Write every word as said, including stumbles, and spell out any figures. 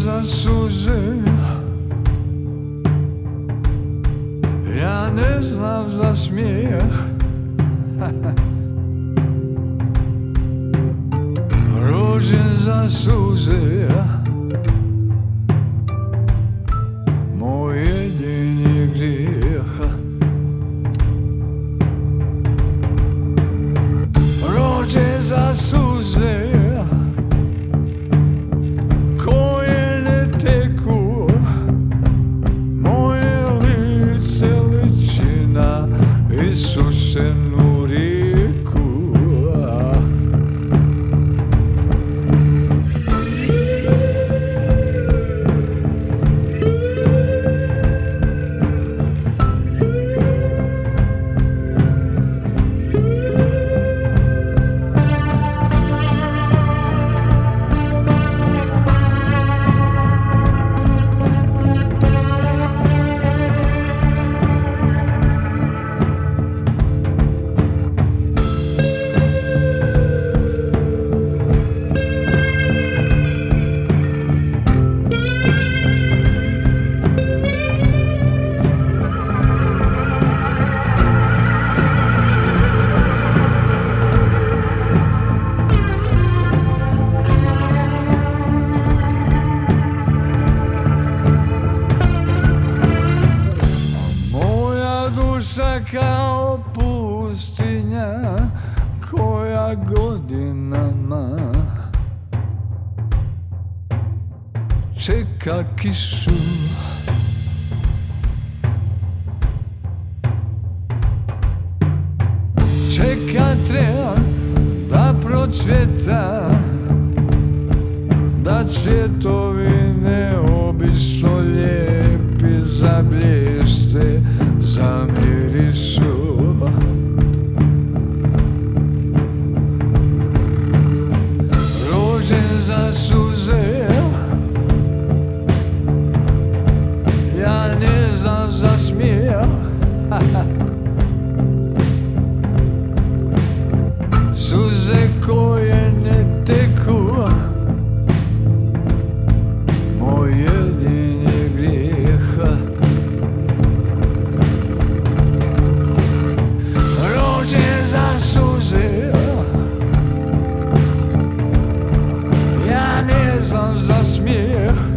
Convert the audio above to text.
za suze, ja ne znam za smijeh. Rođen za suze, moj jedini grijeh. Rođen za suze koje ne teku, moje lice liči na isušenu rijeku. Kao pustinja koja godinama čeka kišu. Čeka tren da procvjeta, da cvjetovi neobično lijepi zablješće, zamirišu. Rođen za suze, ja ne znam za smijeh. Suze koje ne teku, moj jedini grijeh. Rođen za suze, ja ne znam za smijeh.